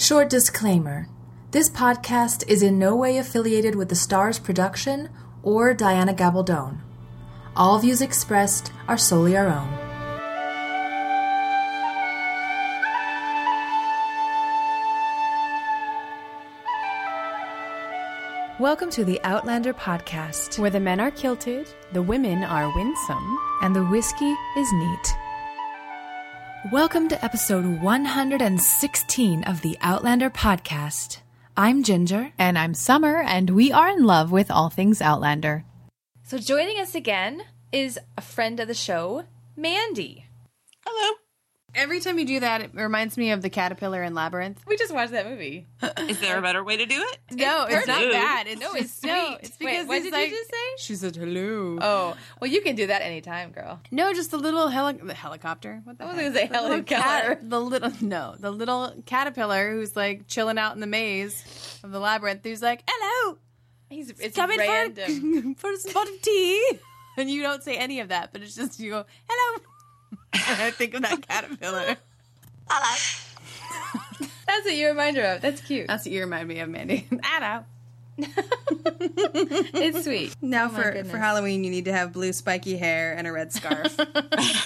Short disclaimer. This podcast is in no way affiliated with the Stars production or Diana Gabaldon. All views expressed are solely our own. Welcome to the Outlander podcast, where the men are kilted, the women are winsome, and the whiskey is neat. Welcome to episode 116 of the Outlander podcast. I'm Ginger. And I'm Summer, and we are in love with all things Outlander. So joining us again is a friend of the show, Mandy. Hello. Every time you do that, it reminds me of The Caterpillar in Labyrinth. We just watched that movie. Is there a better way to do it? No, it's not bad. It's sweet. It's because what did you just say? She said hello. Oh, well, you can do that anytime, girl. No, just the little helicopter. What the I was heck? going to say helicopter. The little caterpillar who's like chilling out in the maze of the labyrinth. Who's like, hello. It's coming random. for a spot of tea. And you don't say any of that, but it's just you go, hello. And I think of that caterpillar. Hello. That's what you remind her of. That's cute. That's what you remind me of, Mandy. I know. It's sweet. Now my for goodness. Halloween, you need to have blue spiky hair and a red scarf. And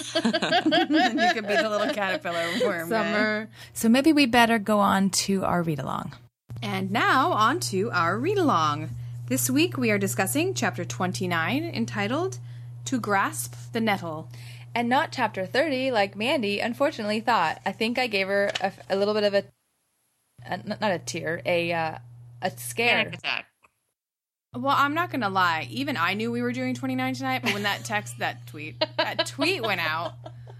you could be the little caterpillar worm guy. Summer. So maybe we better go on to our read-along. And now on to our read-along. This week we are discussing chapter 29, entitled To Grasp the Nettle. And not chapter 30, like Mandy unfortunately thought. I think I gave her a little bit of not a tear, a scare. Panic attack. Well, I'm not going to lie. Even I knew we were doing 29 tonight, but when that tweet went out,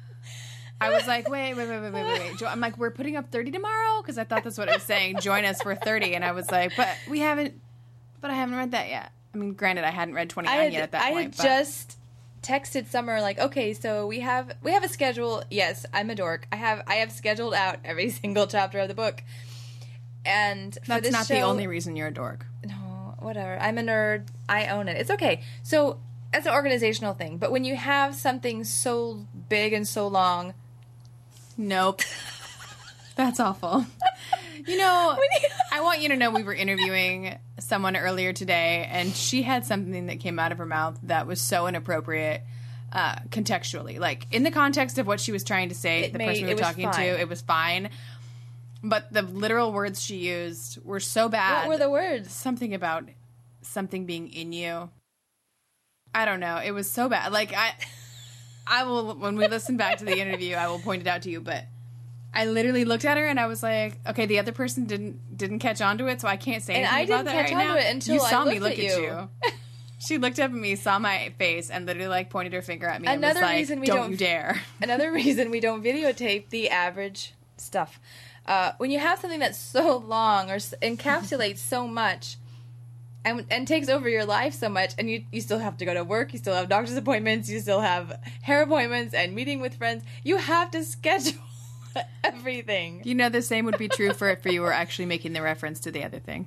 I was like, wait. I'm like, we're putting up 30 tomorrow? Because I thought that's what it was saying. Join us for 30. And I was like, but I haven't read that yet. I mean, granted, I hadn't read 29 yet at that point. I had just texted Summer like, okay, so we have a schedule. Yes, I'm a dork. I have scheduled out every single chapter of the book. And for that's this not show, the only reason you're a dork. No, whatever. I'm a nerd. I own it. It's okay. So that's an organizational thing. But when you have something so big and so long, nope. That's awful. You know, I want you to know we were interviewing someone earlier today, and she had something that came out of her mouth that was so inappropriate contextually. Like, in the context of what she was trying to say, person we were talking to, it was fine. But the literal words she used were so bad. what were the words? Something about something being in you. I don't know. It was so bad. Like, I will, when we listen back to the interview, I will point it out to you, but I literally looked at her and I was like, okay, the other person didn't catch on to it, so I can't say anything about that right now. And I didn't catch on to it until you saw I me looked look at at you. She looked up at me, saw my face, and literally like pointed her finger at me and Another was like, reason we don't you dare. Another reason we don't videotape the average stuff. When you have something that's so long or encapsulates so much and takes over your life so much, and you still have to go to work, you still have doctor's appointments, you still have hair appointments and meeting with friends, you have to schedule everything. You know, the same would be true for if you were actually making the reference to the other thing.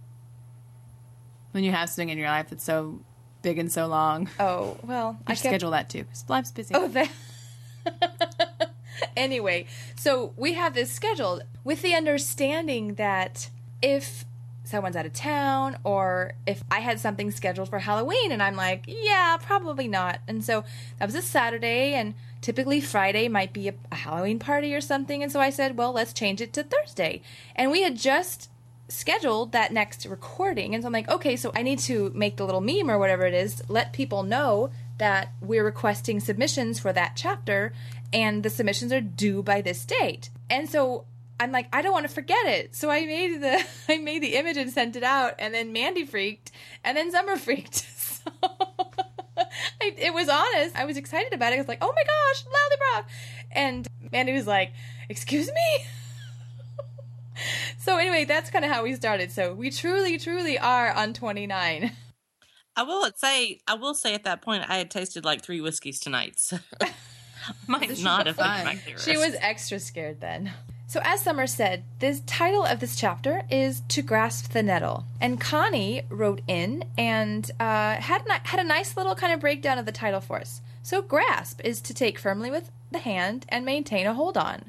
When you have something in your life that's so big and so long. Oh, well, I schedule that too, because life's busy. Oh, Anyway, so we have this scheduled with the understanding that if someone's out of town or if I had something scheduled for Halloween and I'm like, yeah, probably not. And so that was a Saturday, and typically Friday might be a Halloween party or something. And so I said, well, let's change it to Thursday. And we had just scheduled that next recording. And so I'm like, okay, so I need to make the little meme or whatever it is, let people know that we're requesting submissions for that chapter, and the submissions are due by this date. And so I'm like, I don't want to forget it. So I made the image and sent it out, and then Mandy freaked, and then Summer freaked. So it was honest. I was excited about it. I was like, oh my gosh, Loudly Brock. And Mandy was like, excuse me? So anyway, that's kind of how we started. So we truly, truly are on 29. I will say at that point I had tasted like 3 whiskeys tonight, so might not have been my clearest. She was extra scared then. So as Summer said, the title of this chapter is To Grasp the Nettle. And Connie wrote in and had a nice little kind of breakdown of the title for us. So grasp is to take firmly with the hand and maintain a hold on.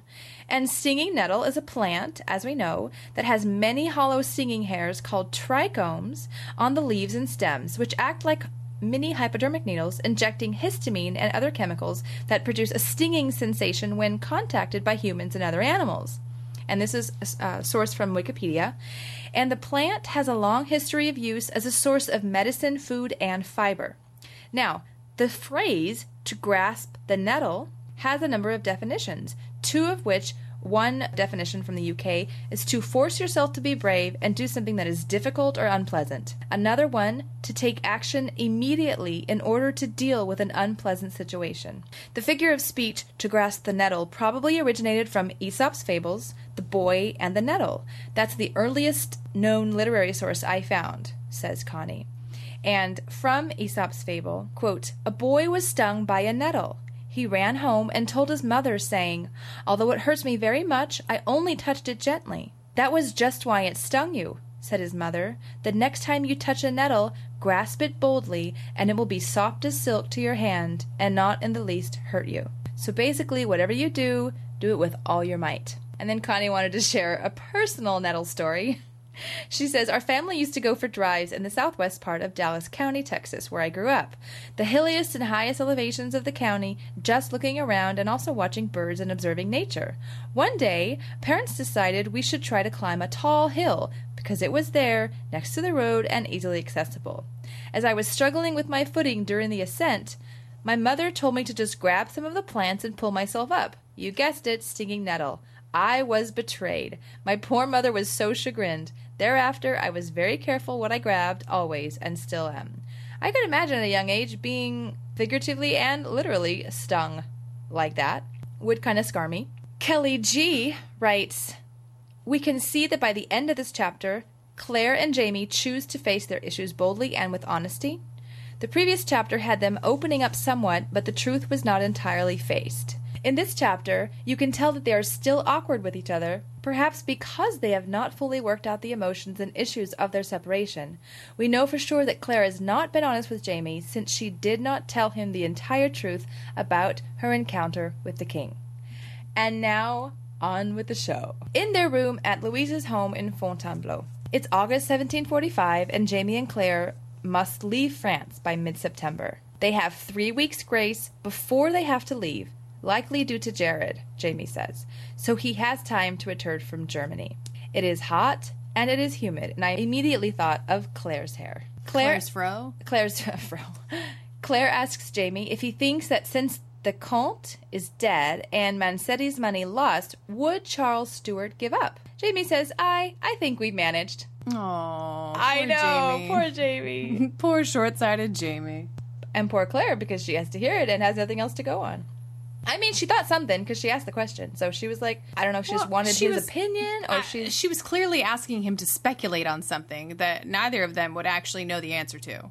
And stinging nettle is a plant, as we know, that has many hollow stinging hairs called trichomes on the leaves and stems, which act like mini hypodermic needles, injecting histamine and other chemicals that produce a stinging sensation when contacted by humans and other animals. And this is sourced from Wikipedia. And the plant has a long history of use as a source of medicine, food, and fiber. Now, the phrase, to grasp the nettle, has a number of definitions, two of which, one definition from the UK, is to force yourself to be brave and do something that is difficult or unpleasant. Another one, to take action immediately in order to deal with an unpleasant situation. The figure of speech, to grasp the nettle, probably originated from Aesop's fables, The Boy and the Nettle. That's the earliest known literary source I found, says Connie. And from Aesop's fable, quote, "A boy was stung by a nettle. He ran home and told his mother, saying, 'Although it hurts me very much, I only touched it gently.' 'That was just why it stung you,' said his mother. 'The next time you touch a nettle, grasp it boldly, and it will be soft as silk to your hand, and not in the least hurt you.' So basically, whatever you do, do it with all your might." And then Connie wanted to share a personal nettle story. She says, "Our family used to go for drives in the southwest part of Dallas County, Texas, where I grew up. The hilliest and highest elevations of the county, just looking around and also watching birds and observing nature. One day, parents decided we should try to climb a tall hill because it was there, next to the road and easily accessible. As I was struggling with my footing during the ascent, my mother told me to just grab some of the plants and pull myself up. You guessed it, stinging nettle. I was betrayed. My poor mother was so chagrined. Thereafter, I was very careful what I grabbed, always, and still am." I could imagine at a young age being figuratively and literally stung like that. Would kind of scar me. Kelly G writes, "We can see that by the end of this chapter, Claire and Jamie choose to face their issues boldly and with honesty. The previous chapter had them opening up somewhat, but the truth was not entirely faced. In this chapter, you can tell that they are still awkward with each other, perhaps because they have not fully worked out the emotions and issues of their separation. We know for sure that Claire has not been honest with Jamie, since she did not tell him the entire truth about her encounter with the king." And now, on with the show. In their room at Louise's home in Fontainebleau. It's August 1745, and Jamie and Claire must leave France by mid-September. They have 3 weeks' grace before they have to leave, likely due to Jared, Jamie says, so he has time to return from Germany. It is hot and it is humid, and I immediately thought of Claire's hair. Claire's fro? Claire's fro. Claire asks Jamie if he thinks that since the Comte is dead and Mansetti's money lost, would Charles Stuart give up? Jamie says, I think we managed. Aww, I know, Jamie. poor Jamie. Poor short-sighted Jamie. And poor Claire, because she has to hear it and has nothing else to go on. I mean, she thought something because she asked the question. So she was like, I don't know if she just wanted his opinion or she was clearly asking him to speculate on something that neither of them would actually know the answer to.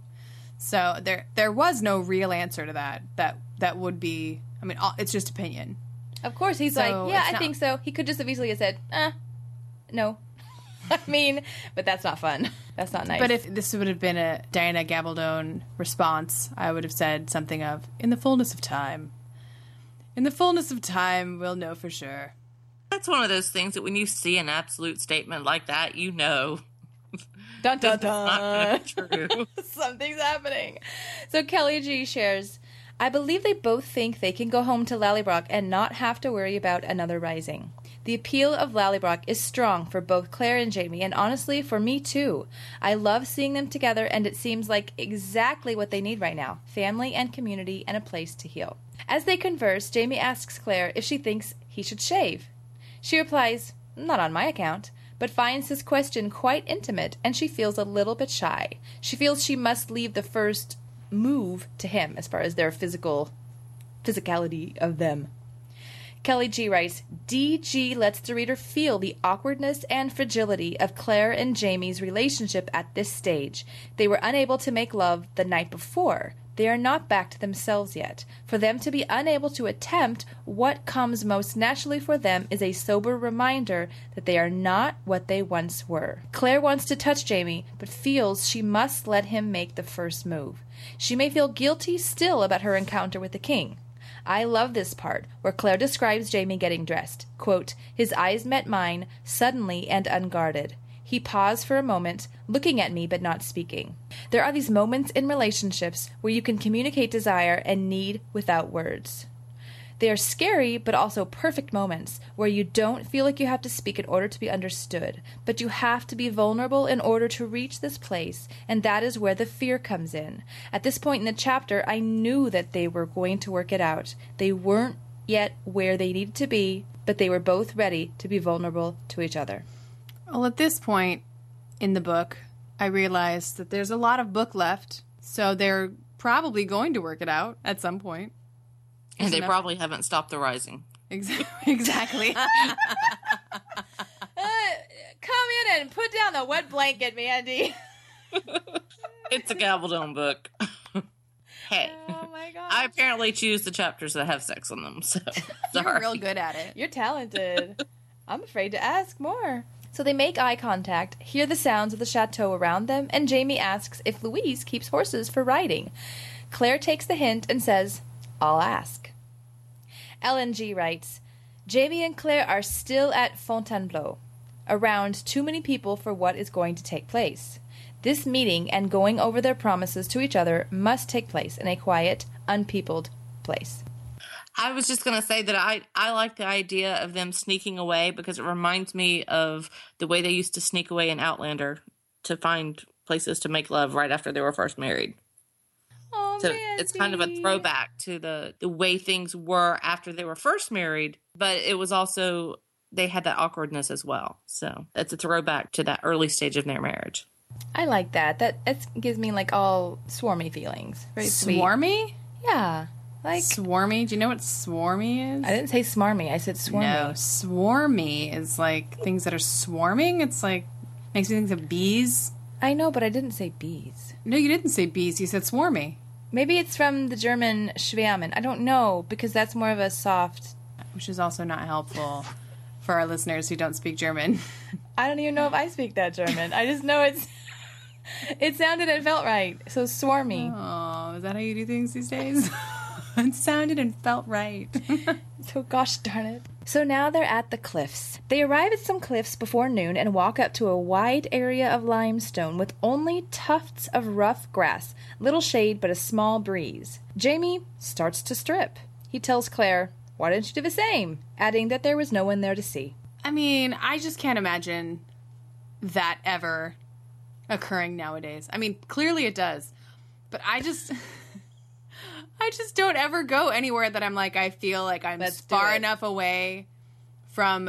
So there was no real answer to that. That would be, I mean, it's just opinion. Of course, he's So like, yeah, it's I not- think so. He could just have easily have said, no. I mean, but that's not fun. That's not nice. But if this would have been a Diana Gabaldon response, I would have said something of, in the fullness of time. In the fullness of time, we'll know for sure. That's one of those things that when you see an absolute statement like that, you know. Dun, dun, It's not gonna be true. Something's happening. So Kelly G shares, I believe they both think they can go home to Lallybroch and not have to worry about another rising. The appeal of Lallybroch is strong for both Claire and Jamie, and honestly, for me too. I love seeing them together, and it seems like exactly what they need right now. Family and community and a place to heal. As they converse, Jamie asks Claire if she thinks he should shave. She replies, not on my account, but finds his question quite intimate, and she feels a little bit shy. She feels she must leave the first move to him as far as their physicality of them. Kelly G writes, DG lets the reader feel the awkwardness and fragility of Claire and Jamie's relationship at this stage. They were unable to make love the night before. They are not back to themselves yet. For them to be unable to attempt what comes most naturally for them is a sober reminder that they are not what they once were. Claire wants to touch Jamie, but feels she must let him make the first move. She may feel guilty still about her encounter with the king. I love this part, where Claire describes Jamie getting dressed. Quote, his eyes met mine, suddenly and unguarded. He paused for a moment, looking at me but not speaking. There are these moments in relationships where you can communicate desire and need without words. They are scary, but also perfect moments where you don't feel like you have to speak in order to be understood, but you have to be vulnerable in order to reach this place, and that is where the fear comes in. At this point in the chapter, I knew that they were going to work it out. They weren't yet where they needed to be, but they were both ready to be vulnerable to each other. Well, at this point in the book, I realized that there's a lot of book left, so they're probably going to work it out at some point. And they probably haven't stopped the rising. Exactly. Come in and put down the wet blanket, Mandy. It's a Gabaldon book. Hey. Oh my god. I apparently choose the chapters that have sex in them, so You're sorry. real good at it. You're talented. I'm afraid to ask more. So they make eye contact, hear the sounds of the chateau around them, and Jamie asks if Louise keeps horses for riding. Claire takes the hint and says, I'll ask. Ellen G. writes, Jamie and Claire are still at Fontainebleau, around too many people for what is going to take place. This meeting and going over their promises to each other must take place in a quiet, unpeopled place. I was just going to say that I like the idea of them sneaking away because it reminds me of the way they used to sneak away in Outlander to find places to make love right after they were first married. Oh, So Mandy. it's kind of a throwback to the way things were after they were first married, but it was also, they had that awkwardness as well. So it's a throwback to that early stage of their marriage. I like that. That gives me like all swarmy feelings. Very sweet. Swarmy? Yeah. Like Swarmy? Do you know what swarmy is? I didn't say smarmy. I said swarmy. No, swarmy is like things that are swarming. It's like, makes me think of bees. I know, but I didn't say bees. No, you didn't say bees. You said swarmy. Maybe it's from the German Schwärmen. I don't know, because that's more of a soft... Which is also not helpful for our listeners who don't speak German. I don't even know if I speak that German. I just know it's... It sounded and felt right. So swarmy. Oh, is that how you do things these days? It sounded and felt right. So gosh darn it. So now they're at the cliffs. They arrive at some cliffs before noon and walk up to a wide area of limestone with only tufts of rough grass, little shade but a small breeze. Jamie starts to strip. He tells Claire, why don't you do the same? Adding that there was no one there to see. I mean, I just can't imagine that ever occurring nowadays. I mean, clearly it does. But I just don't ever go anywhere that I'm like, I feel like I'm far enough away from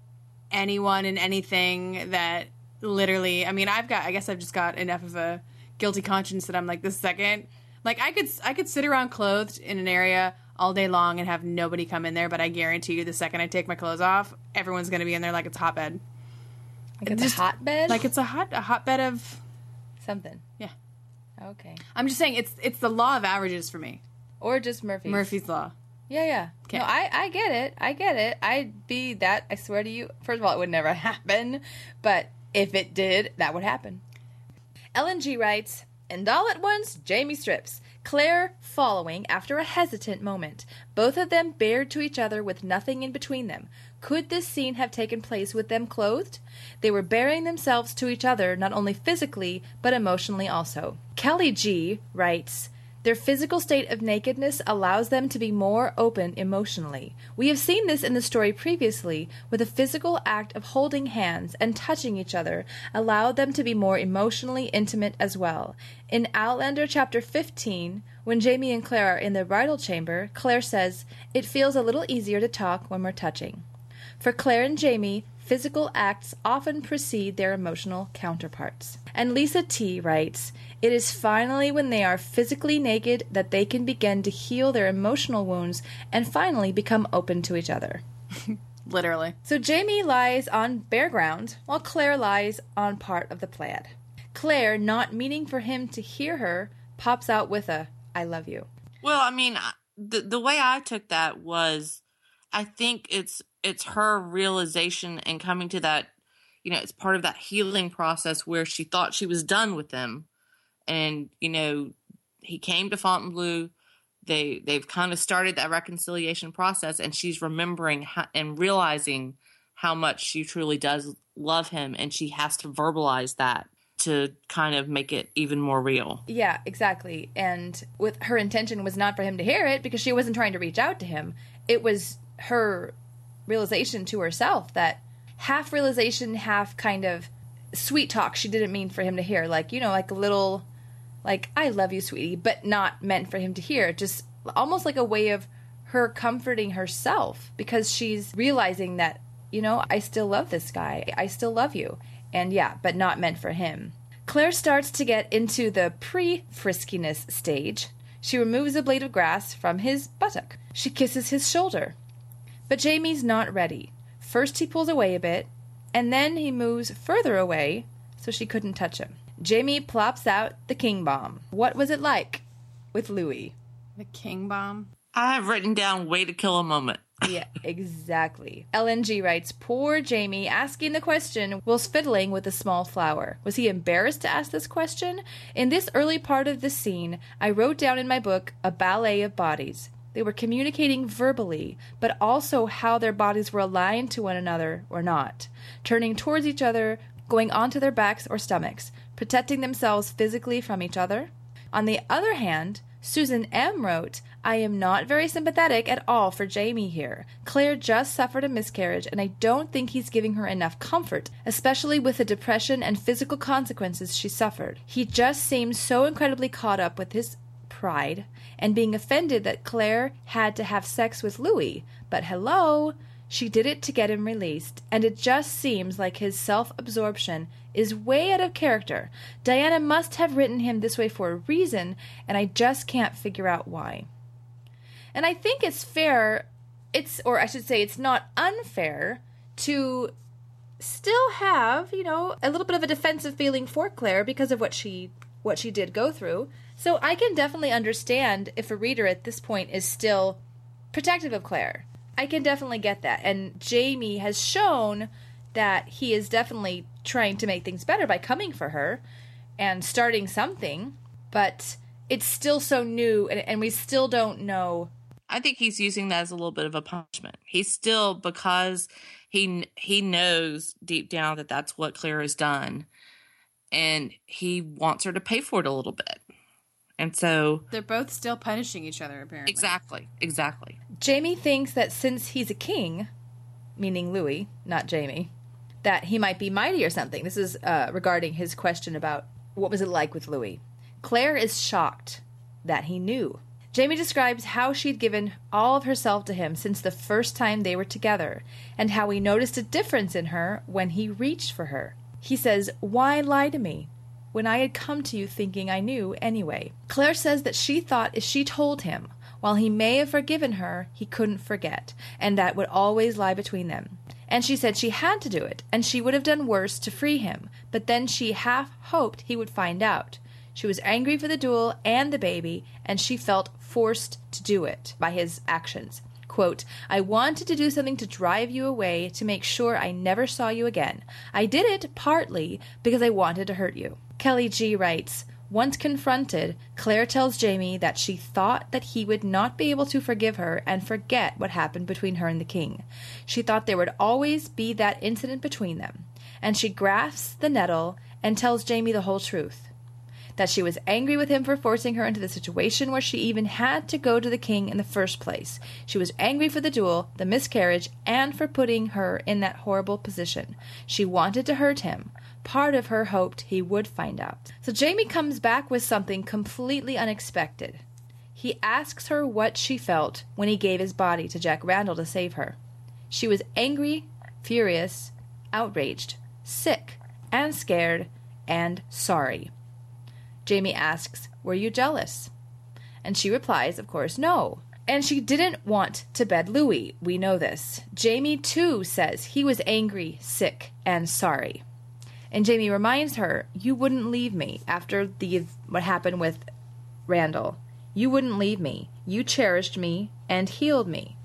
anyone and anything that literally, I mean, I guess I've just got enough of a guilty conscience that I'm like, the second, like I could sit around clothed in an area all day long and have nobody come in there, but I guarantee you the second I take my clothes off, everyone's going to be in there like it's a hotbed. Like it's a hotbed? Like it's a hotbed of something. Yeah. Okay. I'm just saying it's the law of averages for me. Or just Murphy's Law. Yeah. Okay. No, I get it. I'd be that, I swear to you. First of all, it would never happen. But if it did, that would happen. Ellen G. writes, and all at once, Jamie strips. Claire following after a hesitant moment. Both of them bared to each other with nothing in between them. Could this scene have taken place with them clothed? They were bearing themselves to each other not only physically, but emotionally also. Kelly G. writes, their physical state of nakedness allows them to be more open emotionally. We have seen this in the story previously, where the physical act of holding hands and touching each other allowed them to be more emotionally intimate as well. In Outlander chapter 15, when Jamie and Claire are in the bridal chamber, Claire says, it feels a little easier to talk when we're touching. For Claire and Jamie, physical acts often precede their emotional counterparts. And Lisa T. writes, it is finally when they are physically naked that they can begin to heal their emotional wounds and finally become open to each other. Literally. So Jamie lies on bare ground, while Claire lies on part of the plaid. Claire, not meaning for him to hear her, pops out with a, I love you. Well, I mean, the way I took that was, I think it's her realization and coming to that, you know, it's part of that healing process where she thought she was done with him. And, you know, he came to Fontainebleau. they've kind of started that reconciliation process, and she's remembering and realizing how much she truly does love him, and she has to verbalize that to kind of make it even more real. Yeah, exactly. And with her intention was not for him to hear it because she wasn't trying to reach out to him. It was her realization to herself, that half realization, half kind of sweet talk she didn't mean for him to hear. Like, you know, like a little, like, I love you, sweetie, but not meant for him to hear. Just almost like a way of her comforting herself because she's realizing that, you know, I still love this guy. I still love you. And yeah, but not meant for him. Claire starts to get into the pre-friskiness stage. She removes a blade of grass from his buttock. She kisses his shoulder. But Jamie's not ready. First he pulls away a bit, and then he moves further away so she couldn't touch him. Jamie plops out the king bomb. What was it like with Louis? The king bomb? I have written down way to kill a moment. Yeah, exactly. LNG writes, poor Jamie asking the question whilst fiddling with a small flower. Was he embarrassed to ask this question? In this early part of the scene, I wrote down in my book a ballet of bodies. They were communicating verbally, but also how their bodies were aligned to one another or not, turning towards each other, going onto their backs or stomachs, protecting themselves physically from each other. On the other hand, Susan M. wrote, I am not very sympathetic at all for Jamie here. Claire just suffered a miscarriage, and I don't think he's giving her enough comfort, especially with the depression and physical consequences she suffered. He just seems so incredibly caught up with his pride and being offended that Claire had to have sex with Louis. But hello, she did it to get him released, and it just seems like his self-absorption is way out of character. Diana must have written him this way for a reason, and I just can't figure out why. And I think it's fair, or I should say it's not unfair, to still have, you know, a little bit of a defensive feeling for Claire because of what she did go through. So I can definitely understand if a reader at this point is still protective of Claire. I can definitely get that. And Jamie has shown that he is definitely trying to make things better by coming for her and starting something, but it's still so new and we still don't know. I think he's using that as a little bit of a punishment. He's still, because he knows deep down that that's what Claire has done, and he wants her to pay for it a little bit. And so they're both still punishing each other, apparently. Exactly. Jamie thinks that since he's a king, meaning Louis, not Jamie, that he might be mighty or something. This is regarding his question about what was it like with Louis. Claire is shocked that he knew. Jamie describes how she'd given all of herself to him since the first time they were together, and how he noticed a difference in her when he reached for her. He says, "Why lie to me when I had come to you thinking I knew anyway?" Claire says that she thought if she told him, while he may have forgiven her, he couldn't forget, and that would always lie between them. And she said she had to do it, and she would have done worse to free him, but then she half hoped he would find out. She was angry for the duel and the baby, and she felt forced to do it by his actions. Quote, "I wanted to do something to drive you away, to make sure I never saw you again. I did it partly because I wanted to hurt you." Kelly G. writes, once confronted, Claire tells Jamie that she thought that he would not be able to forgive her and forget what happened between her and the king. She thought there would always be that incident between them, and she grasps the nettle and tells Jamie the whole truth. That she was angry with him for forcing her into the situation where she even had to go to the king in the first place. She was angry for the duel, the miscarriage, and for putting her in that horrible position. She wanted to hurt him. Part of her hoped he would find out. So Jamie comes back with something completely unexpected. He asks her what she felt when he gave his body to Jack Randall to save her. She was angry, furious, outraged, sick, and scared, and sorry. Jamie asks, "Were you jealous?" And she replies, of course, no. And she didn't want to bed Louis. We know this. Jamie, too, says he was angry, sick, and sorry. And Jamie reminds her, "You wouldn't leave me after what happened with Randall. You wouldn't leave me. You cherished me and healed me."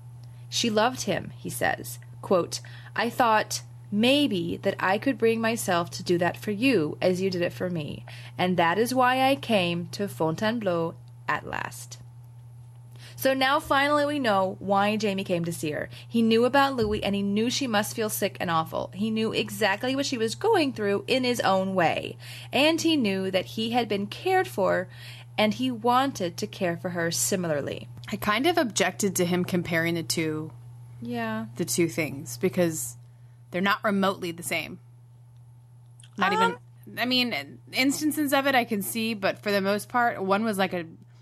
She loved him, he says. Quote, "I thought maybe that I could bring myself to do that for you as you did it for me. And that is why I came to Fontainebleau at last." So now finally we know why Jamie came to see her. He knew about Louis, and he knew she must feel sick and awful. He knew exactly what she was going through in his own way. And he knew that he had been cared for, and he wanted to care for her similarly. I kind of objected to him comparing the two Yeah. things because they're not remotely the same. Not even, I mean, instances of it I can see, but for the most part, one was like a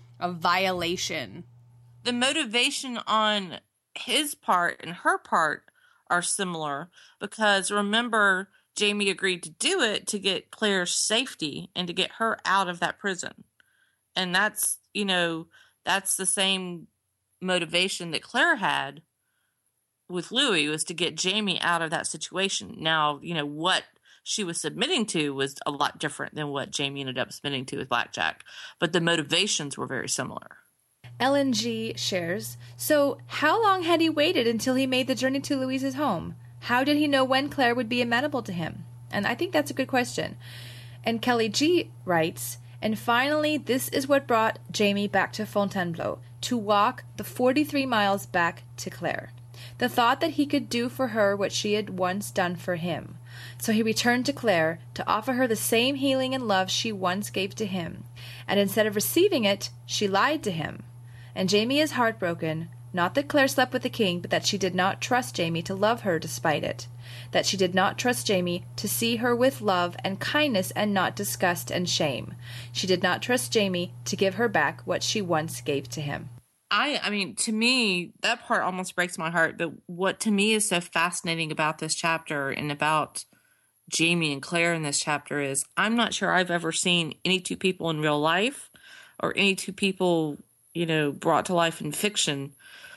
violation. The motivation on his part and her part are similar because remember, Jamie agreed to do it to get Claire's safety and to get her out of that prison. And that's, that's the same motivation that Claire had with Louis, was to get Jamie out of that situation. Now, what she was submitting to was a lot different than what Jamie ended up submitting to with Blackjack, but the motivations were very similar. Ellen G. shares, so how long had he waited until he made the journey to Louise's home? How did he know when Claire would be amenable to him? And I think that's a good question. And Kelly G. writes, and finally, this is what brought Jamie back to Fontainebleau, to walk the 43 miles back to Claire. The thought that he could do for her what she had once done for him. So he returned to Claire to offer her the same healing and love she once gave to him. And instead of receiving it, she lied to him. And Jamie is heartbroken, not that Claire slept with the king, but that she did not trust Jamie to love her despite it. That she did not trust Jamie to see her with love and kindness and not disgust and shame. She did not trust Jamie to give her back what she once gave to him. I mean, to me, that part almost breaks my heart. But what to me is so fascinating about this chapter and about Jamie and Claire in this chapter is I'm not sure I've ever seen any two people in real life or any two people, brought to life in fiction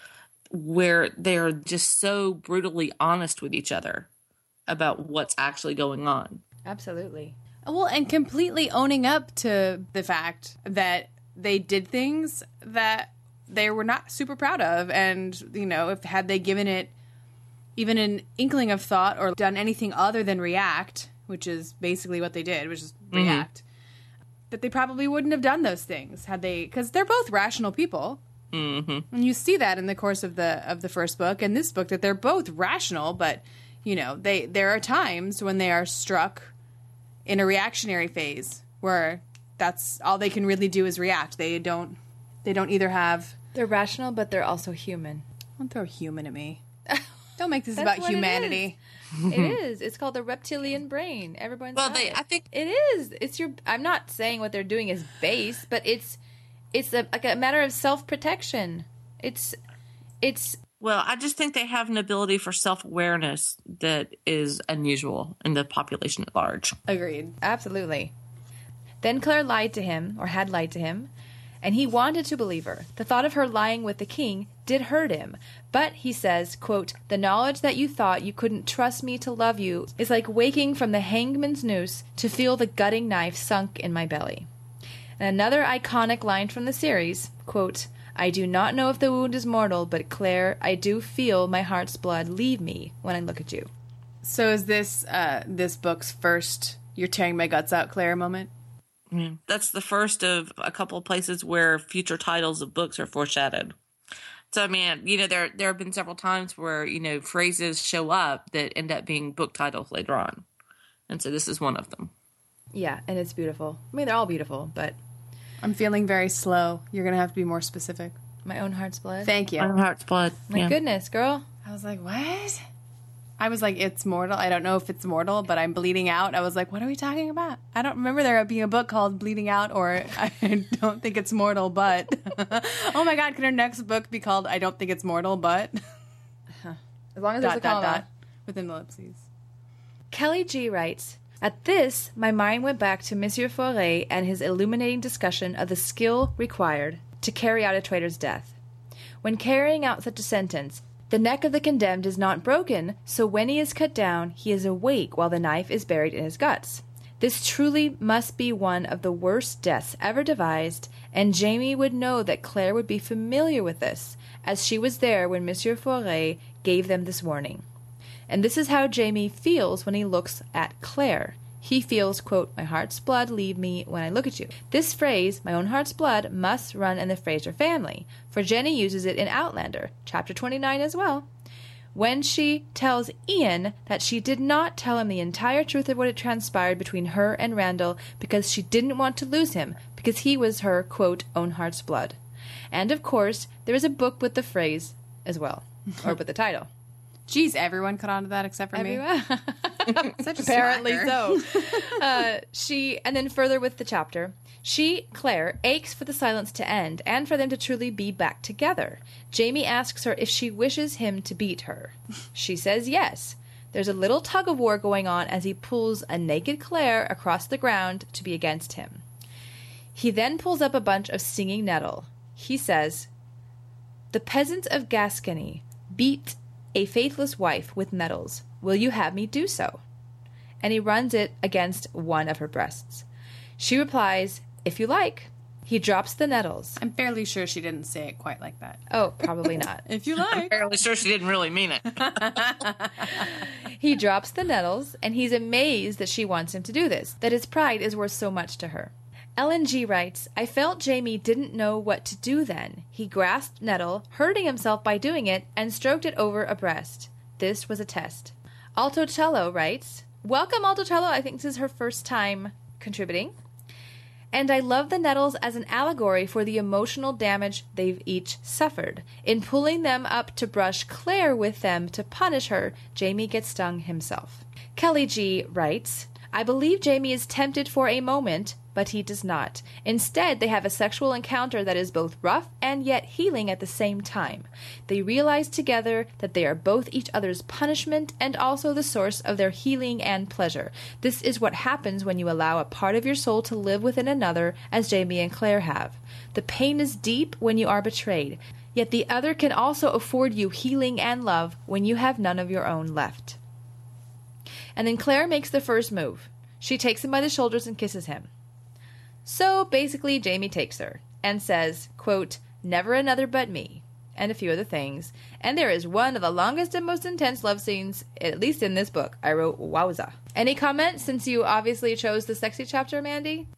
where they're just so brutally honest with each other about what's actually going on. Absolutely. Well, and completely owning up to the fact that they did things that they were not super proud of. And, if had they given it even an inkling of thought or done anything other than react, which is basically what they did, which is react, that they probably wouldn't have done those things had they, because they're both rational people. Mm-hmm. And you see that in the course of the first book and this book, that they're both rational, but, there are times when they are struck in a reactionary phase where that's all they can really do is react. They don't either have... They're rational, but they're also human. Don't throw human at me. Don't make this about humanity. It is. It's called the reptilian brain. Everyone's got it. I think it is. It's your. I'm not saying what they're doing is base, but it's like a matter of self-protection. It's. Well, I just think they have an ability for self-awareness that is unusual in the population at large. Agreed. Absolutely. Then Claire lied to him, or had lied to him, and he wanted to believe her. The thought of her lying with the king did hurt him. But, he says, quote, the knowledge that you thought you couldn't trust me to love you is like waking from the hangman's noose to feel the gutting knife sunk in my belly. And another iconic line from the series, quote, I do not know if the wound is mortal, but Claire, I do feel my heart's blood leave me when I look at you. So is this this book's first "you're tearing my guts out, Claire" moment? Yeah. That's the first of a couple of places where future titles of books are foreshadowed. So, I mean, there have been several times where, phrases show up that end up being book titles later on. And so this is one of them. Yeah, and it's beautiful. I mean, they're all beautiful, but... I'm feeling very slow. You're going to have to be more specific. My own heart's blood? Thank you. My own heart's blood. My goodness, girl. I was like, what? I was like, it's mortal. I don't know if it's mortal, but I'm bleeding out. I was like, what are we talking about? I don't remember there being a book called Bleeding Out, or I don't think it's mortal, but... Oh my God, can our next book be called I Don't Think It's Mortal, but... As long as there's a comma. Within the ellipses. Kelly G. writes, at this, my mind went back to Monsieur Faure and his illuminating discussion of the skill required to carry out a traitor's death. When carrying out such a sentence, the neck of the condemned is not broken, so when he is cut down, he is awake while the knife is buried in his guts. This truly must be one of the worst deaths ever devised, and Jamie would know that Claire would be familiar with this, as she was there when Monsieur Faure gave them this warning. And this is how Jamie feels when he looks at Claire. He feels, quote, my heart's blood leave me when I look at you. This phrase, my own heart's blood, must run in the Fraser family, for Jenny uses it in Outlander, chapter 29 as well, when she tells Ian that she did not tell him the entire truth of what had transpired between her and Randall because she didn't want to lose him, because he was her, quote, own heart's blood. And, of course, there is a book with the phrase as well, or with the title. Geez, everyone caught on to that except for me. Such a Apparently slacker. so. And then further with the chapter, Claire, aches for the silence to end and for them to truly be back together. Jamie asks her if she wishes him to beat her. She says yes. There's a little tug-of-war going on as he pulls a naked Claire across the ground to be against him. He then pulls up a bunch of stinging nettle. He says, the peasants of Gascony beat a faithless wife with nettles. Will you have me do so? And he runs it against one of her breasts. She replies, if you like. He drops the nettles. I'm fairly sure she didn't say it quite like that. Oh, probably not. If you I'm like. fairly sure she didn't really mean it. He drops the nettles, and he's amazed that she wants him to do this, that his pride is worth so much to her. Ellen G. writes, I felt Jamie didn't know what to do then. He grasped nettle, hurting himself by doing it, and stroked it over a breast. This was a test. Altocello writes, welcome Altocello, I think this is her first time contributing. And I love the nettles as an allegory for the emotional damage they've each suffered. In pulling them up to brush Claire with them to punish her, Jamie gets stung himself. Kelly G. writes, I believe Jamie is tempted for a moment, but he does not. Instead, they have a sexual encounter that is both rough and yet healing at the same time. They realize together that they are both each other's punishment and also the source of their healing and pleasure. This is what happens when you allow a part of your soul to live within another, as Jamie and Claire have. The pain is deep when you are betrayed, yet the other can also afford you healing and love when you have none of your own left. And then Claire makes the first move. She takes him by the shoulders and kisses him. So basically, Jamie takes her and says, quote, never another but me, and a few other things. And there is one of the longest and most intense love scenes, at least in this book. I wrote, wowza. Any comments, since you obviously chose the sexy chapter, Mandy?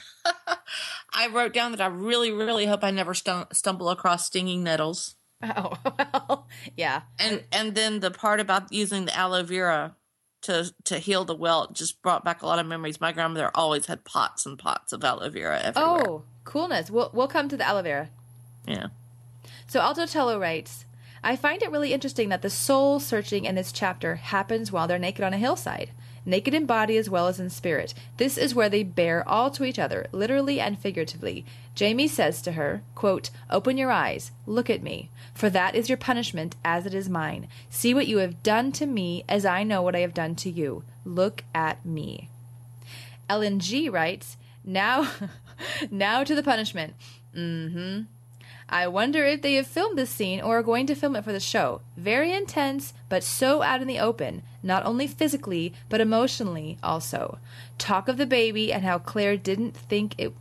I wrote down that I really, really hope I never stumble across stinging nettles. Oh, well, yeah. And then the part about using the aloe vera to heal the welt just brought back a lot of memories. My grandmother always had pots and pots of aloe vera everywhere. Oh, coolness. We'll come to the aloe vera. Yeah. So Altocello writes, I find it really interesting that the soul searching in this chapter happens while they're naked on a hillside, naked in body as well as in spirit. This is where they bear all to each other, literally and figuratively. Jamie says to her, quote, open your eyes, look at me, for that is your punishment as it is mine. See what you have done to me as I know what I have done to you. Look at me. Ellen G. writes, now to the punishment. I wonder if they have filmed this scene or are going to film it for the show. Very intense, but so out in the open, not only physically, but emotionally also. Talk of the baby and how Claire didn't think it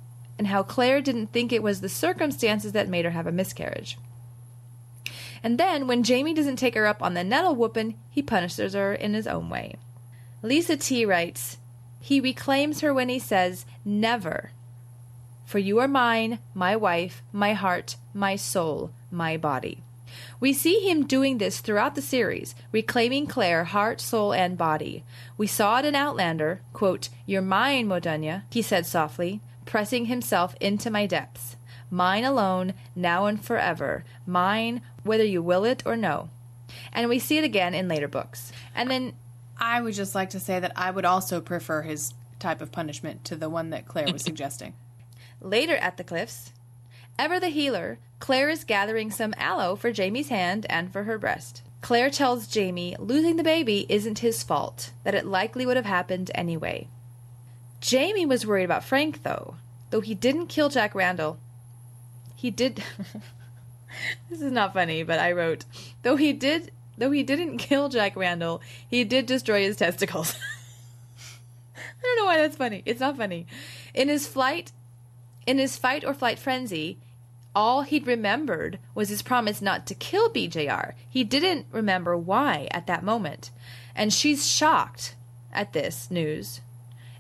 was the circumstances that made her have a miscarriage. And then, when Jamie doesn't take her up on the nettle whooping, he punishes her in his own way. Lisa T. writes, he reclaims her when he says, never. For you are mine, my wife, my heart, my soul, my body. We see him doing this throughout the series, reclaiming Claire, heart, soul, and body. We saw it in Outlander, quote, you're mine, Modunya, he said softly, pressing himself into my depths. Mine alone, now and forever. Mine, whether you will it or no. And we see it again in later books. And then I would just like to say that I would also prefer his type of punishment to the one that Claire was suggesting. Later at the cliffs, ever the healer, Claire is gathering some aloe for Jamie's hand and for her breast. Claire tells Jamie losing the baby isn't his fault, that it likely would have happened anyway. Jamie was worried about Frank, though he didn't kill Jack Randall. He did... This is not funny, but I wrote, though he didn't kill Jack Randall, he did destroy his testicles. I don't know why that's funny. It's not funny. In his fight or flight frenzy, all he'd remembered was his promise not to kill BJR. He didn't remember why at that moment. And she's shocked at this news.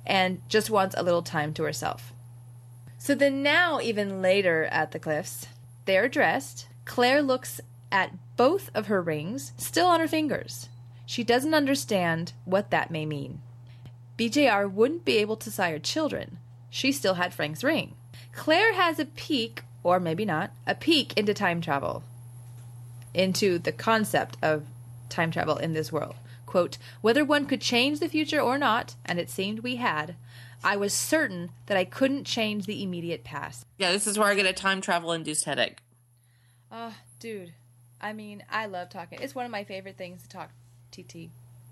and just wants a little time to herself. So then now, even later at the cliffs, they're dressed. Claire looks at both of her rings, still on her fingers. She doesn't understand what that may mean. BJR wouldn't be able to sire children. She still had Frank's ring. Claire has a peek, or maybe not, a peek into time travel. Into the concept of time travel in this world. Quote, whether one could change the future or not, and it seemed we had, I was certain that I couldn't change the immediate past. Yeah, this is where I get a time travel-induced headache. Oh, dude. I mean, I love talking. It's one of my favorite things to talk TT.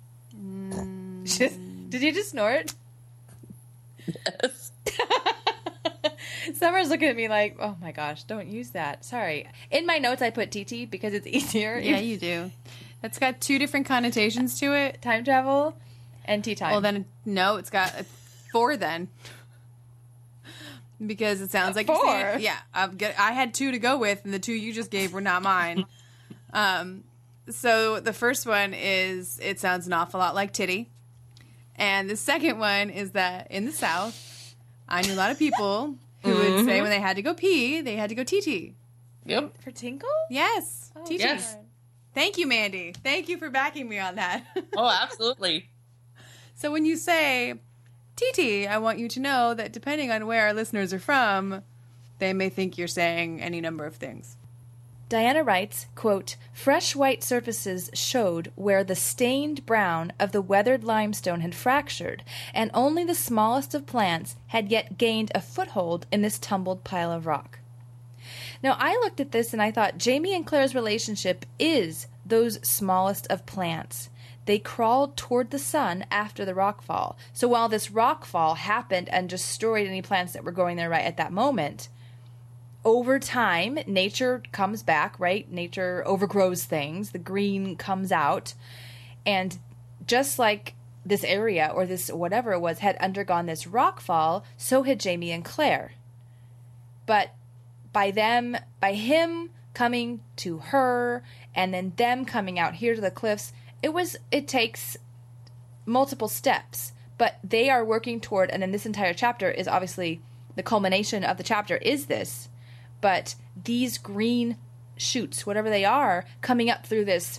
Did you just snort? Yes. Summer's looking at me like, oh my gosh, don't use that. Sorry. In my notes, I put TT because it's easier. Yeah, you do. It's got two different connotations to it. Time travel and tea time. Well, then, no, it's got 4 then. Because it sounds like 4? You're saying, yeah, I had 2 to go with, and the 2 you just gave were not mine. So the first one is, it sounds an awful lot like titty. And the second one is that in the South, I knew a lot of people who would say when they had to go pee, they had to go TT. Yep. For tinkle? Yes. Oh, TT. Yes. Thank you, Mandy. Thank you for backing me on that. Oh, absolutely. So when you say TT, I want you to know that depending on where our listeners are from, they may think you're saying any number of things. Diana writes, quote, fresh white surfaces showed where the stained brown of the weathered limestone had fractured, and only the smallest of plants had yet gained a foothold in this tumbled pile of rock. Now, I looked at this and I thought Jamie and Claire's relationship is those smallest of plants. They crawled toward the sun after the rockfall. So while this rockfall happened and destroyed any plants that were growing there right at that moment, over time, nature comes back, right? Nature overgrows things. The green comes out. And just like this area or this whatever it was had undergone this rockfall, so had Jamie and Claire. But by him coming to her and then them coming out here to the cliffs, it takes multiple steps, but they are working toward, and then this entire chapter is obviously the culmination of the chapter is this, but these green shoots, whatever they are, coming up through this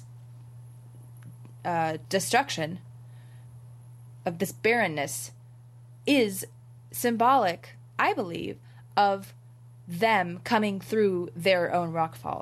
destruction of this barrenness is symbolic, I believe, of them coming through their own rockfall.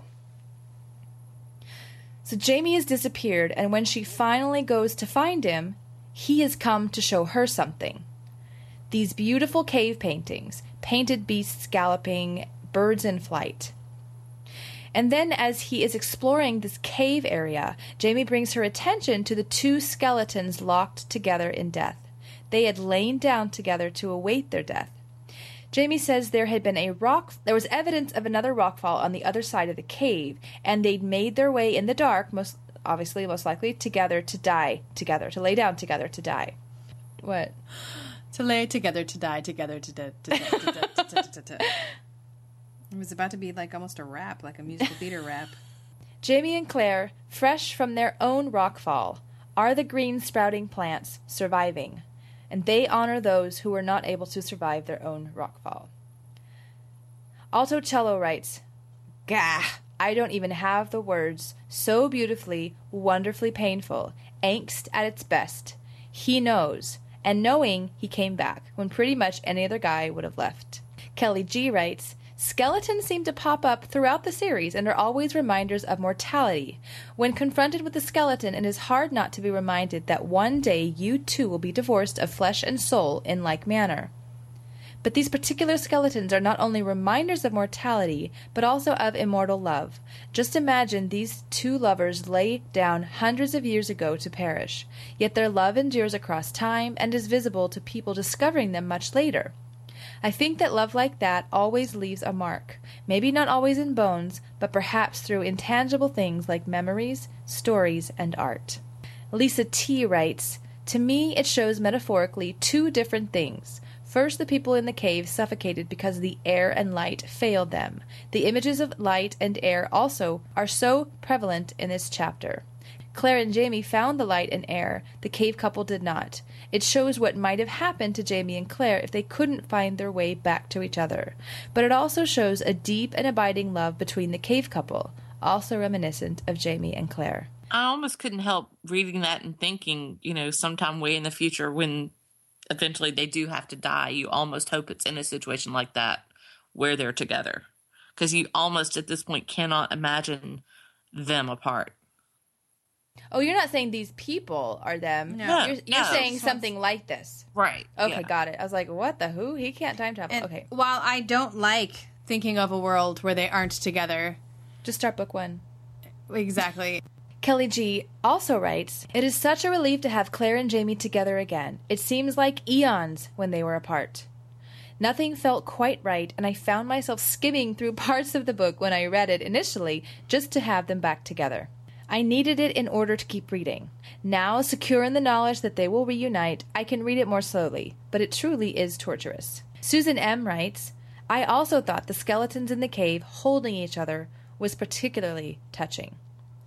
So Jamie has disappeared, and when she finally goes to find him, he has come to show her something. These beautiful cave paintings, painted beasts galloping, birds in flight. And then as he is exploring this cave area, Jamie brings her attention to the 2 skeletons locked together in death. They had lain down together to await their death. Jamie says there was evidence of another rockfall on the other side of the cave, and they'd made their way in the dark, most likely, together to die together, to lay down together to die. What? To lay together to die together to die. It was about to be like almost a rap, like a musical theater rap. Jamie and Claire, fresh from their own rockfall, are the green sprouting plants surviving, and they honor those who were not able to survive their own rockfall. Alto Cello writes, gah, I don't even have the words. So beautifully, wonderfully painful, angst at its best. He knows, and knowing he came back when pretty much any other guy would have left. Kelly G writes, skeletons seem to pop up throughout the series and are always reminders of mortality. When confronted with a skeleton, it is hard not to be reminded that one day you too will be divorced of flesh and soul in like manner. But these particular skeletons are not only reminders of mortality, but also of immortal love. Just imagine these 2 lovers lay down hundreds of years ago to perish, yet their love endures across time and is visible to people discovering them much later. I think that love like that always leaves a mark, maybe not always in bones, but perhaps through intangible things like memories, stories, and art. Lisa T. writes, to me it shows metaphorically 2 different things. First, the people in the cave suffocated because the air and light failed them. The images of light and air also are so prevalent in this chapter. Claire and Jamie found the light and air. The cave couple did not. It shows what might have happened to Jamie and Claire if they couldn't find their way back to each other. But it also shows a deep and abiding love between the cave couple, also reminiscent of Jamie and Claire. I almost couldn't help reading that and thinking, sometime way in the future when eventually they do have to die, you almost hope it's in a situation like that where they're together. Because you almost at this point cannot imagine them apart. Oh, you're not saying these people are them. No. You're saying something like this. Right. Okay, yeah. got it. I was like, what the who? He can't time travel. And okay. while I don't like, Thinking of a world where they aren't together. Just start book one. Exactly. Kelly G also writes, "It is such a relief to have Claire and Jamie together again. It seems like eons when they were apart. Nothing felt quite right, and I found myself skimming through parts of the book when I read it initially just to have them back together. I needed it in order to keep reading. Now, secure in the knowledge that they will reunite, I can read it more slowly, but it truly is torturous." Susan M. writes, "I also thought the skeletons in the cave holding each other was particularly touching."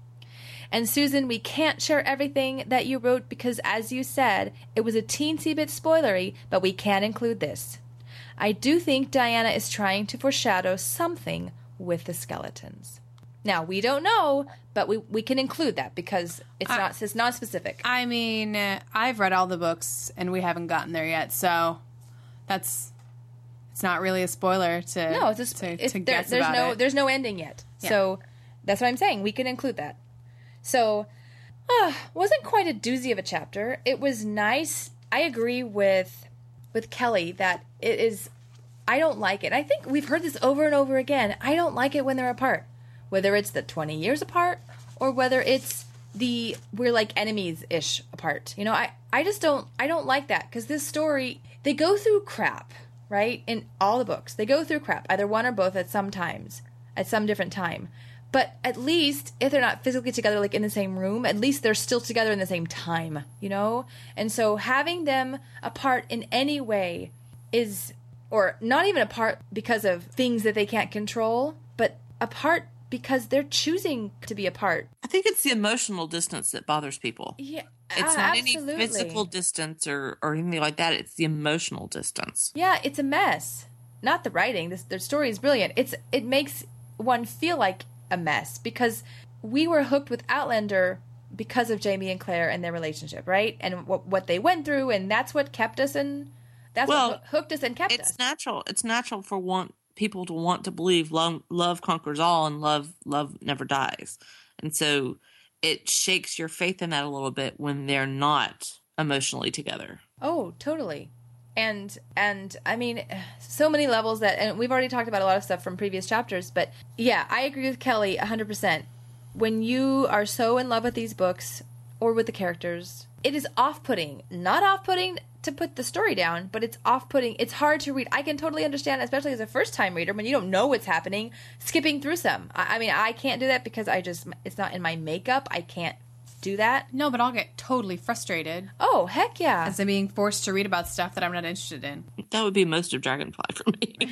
And Susan, we can't share everything that you wrote because, as you said, it was a teensy bit spoilery, but we can include this. I do think Diana is trying to foreshadow something with the skeletons. Now, we don't know, but we can include that because it's not specific. I mean, I've read all the books and we haven't gotten there yet, so it's not really a spoiler to No, to guess about it. There's no ending yet. Yeah. So that's what I'm saying. We can include that. So, wasn't quite a doozy of a chapter. It was nice. I agree with Kelly that it is. I don't like it. I think we've heard this over and over again. I don't like it when they're apart, whether it's the 20 years apart or whether it's we're like enemies-ish apart. I just don't. I don't like that because this story, they go through crap, right? In all the books, they go through crap, either one or both at some different time. But at least, if they're not physically together, like in the same room, at least they're still together in the same time, And so having them apart in any way or not even apart because of things that they can't control, but apart because they're choosing to be apart. I think it's the emotional distance that bothers people. Yeah, It's not absolutely. any physical distance or anything like that. It's the emotional distance. Yeah, it's a mess. Not the writing. The story is brilliant. It makes one feel like a mess because we were hooked with Outlander because of Jamie and Claire and their relationship, right? And what they went through, and that's what kept us what hooked us and kept us. It's natural. It's natural for people to want to believe love conquers all and love never dies. And so it shakes your faith in that a little bit when they're not emotionally together. Oh, totally. And I mean, so many levels and we've already talked about a lot of stuff from previous chapters, but yeah, I agree with Kelly 100%. When you are so in love with these books or with the characters, it is off-putting. Not off-putting to put the story down, but it's off-putting. It's hard to read. I can totally understand, especially as a first-time reader, when you don't know what's happening, skipping through some. I mean, I can't do that because it's not in my makeup. I can't do that. No, but I'll get totally frustrated Oh, heck yeah. as I'm being forced to read about stuff that I'm not interested in. That would be most of Dragonfly for me.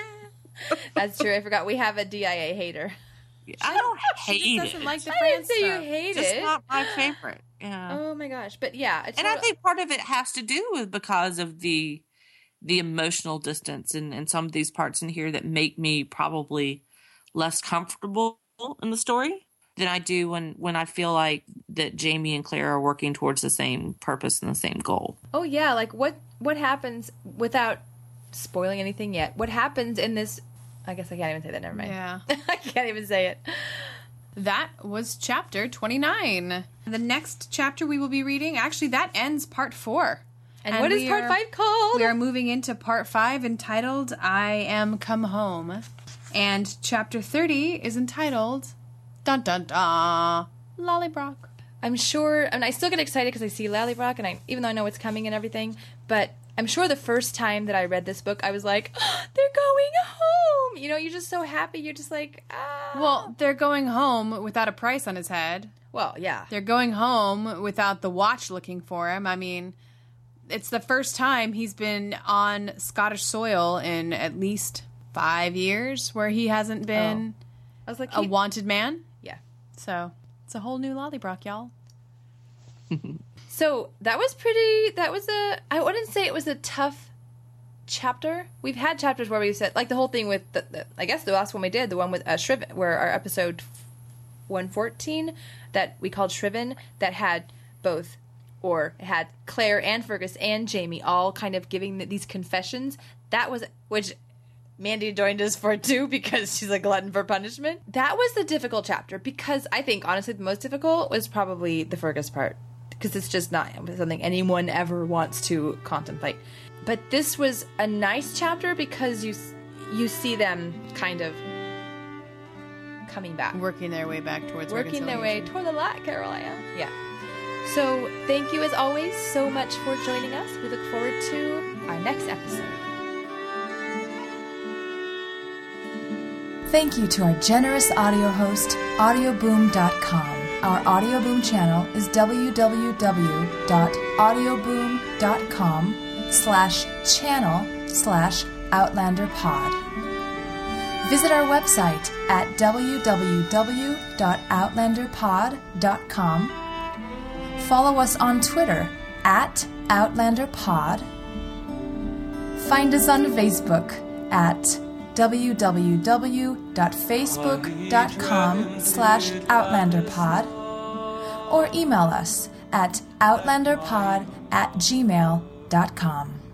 That's true. I forgot we have a DIA hater. I don't She hate just doesn't it. like the I didn't France say you stuff. hate It's it. not my favorite. Yeah. Oh my gosh. But yeah. And I think part of it has to do with because of the emotional distance and some of these parts in here that make me probably less comfortable in the story than I do when I feel like that Jamie and Claire are working towards the same purpose and the same goal. Oh yeah, like what happens without spoiling anything yet? What happens in this? I guess I can't even say that. Never mind. Yeah. I can't even say it. That was chapter 29. The next chapter we will be reading, actually, that ends part 4. And what is part 5 called? We are moving into part 5 entitled I Am Come Home. And chapter 30 is entitled Dun Dun Dun Lollybrock. I'm sure, and I still get excited because I see Lallybrock, and even though I know it's coming and everything, but I'm sure the first time that I read this book, I was like, oh, they're going home. You're just so happy. You're just like, ah. Well, they're going home without a price on his head. Well, yeah. They're going home without the watch looking for him. I mean, it's the first time he's been on Scottish soil in at least 5 years where he hasn't been I was like, a wanted man. yeah. So it's a whole new Lollybrock, y'all. So that was I wouldn't say it was a tough chapter. We've had chapters where we said, like the whole thing with I guess the last one we did, the one with Shriven, where our episode 114 that we called Shriven, that had both, or it had Claire and Fergus and Jamie all kind of giving these confessions. That was, which Mandy joined us for too, because she's a glutton for punishment. That was the difficult chapter, because I think honestly the most difficult was probably the Fergus part, because it's just not something anyone ever wants to contemplate. But this was a nice chapter because you see them kind of coming back. Working their way back towards Working their way toward the light, Carolina. Yeah. So thank you as always so much for joining us. We look forward to our next episode. Thank you to our generous audio host, audioboom.com. Our Audioboom channel is www.audioboom.com/channel/OutlanderPod. Visit our website at www.outlanderpod.com. Follow us on Twitter at OutlanderPod. Find us on Facebook at www.facebook.com/OutlanderPod, or email us at outlanderpod@gmail.com.